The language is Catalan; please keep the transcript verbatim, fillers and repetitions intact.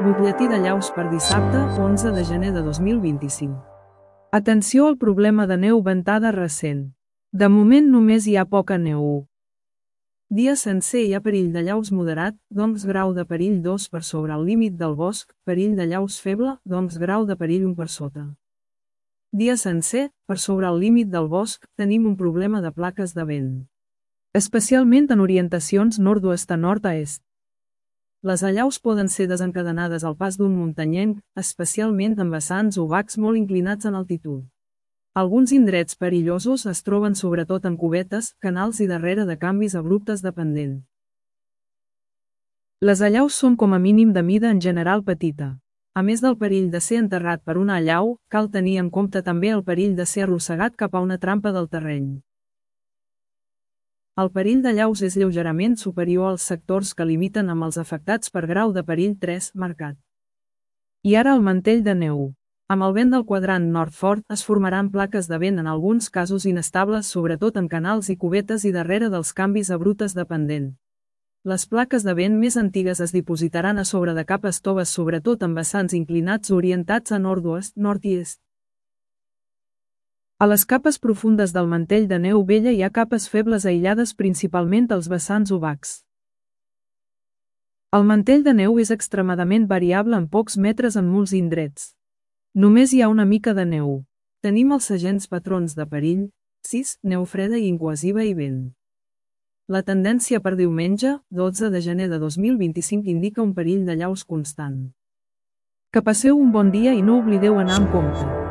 Butlletí de llaus per dissabte, onze de gener de dos mil vint-i-cinc. Atenció al problema de neu ventada recent. De moment només hi ha poca neu. Dia sencer hi ha perill de llaus moderat, doncs grau de perill dos per sobre el límit del bosc, perill de llaus feble, doncs grau de perill un per sota. Dia sencer, per sobre el límit del bosc, tenim un problema de plaques de vent. Especialment en orientacions nord-oest a nord a est. Les allaus poden ser desencadenades al pas d'un muntanyenc, especialment en vessants o bacs molt inclinats en altitud. Alguns indrets perillosos es troben sobretot en cubetes, canals i darrere de canvis abruptes de pendent. Les allaus són com a mínim de mida en general petita. A més del perill de ser enterrat per una allau, cal tenir en compte també el perill de ser arrossegat cap a una trampa del terreny. El perill de llaus és lleugerament superior als sectors que limiten amb els afectats per grau de perill tres marcat. I ara el mantell de neu. Amb el vent del quadrant nord fort es formaran plaques de vent en alguns casos inestables sobretot en canals i cubetes i darrere dels canvis abruptes de pendent. Les plaques de vent més antigues es dipositaran a sobre de capes toves sobretot en vessants inclinats orientats a nord-oest, nord i est. A les capes profundes del mantell de neu vella hi ha capes febles aïllades principalment als vessants obacs. El mantell de neu és extremadament variable en pocs metres en molts indrets. Només hi ha una mica de neu. Tenim els segents patrons de perill, sis, neu freda i incohesiva i vent. La tendència per diumenge, dotze de gener de dos mil vint-i-cinc indica un perill de llaus constant. Que passeu un bon dia i no oblideu anar amb compte.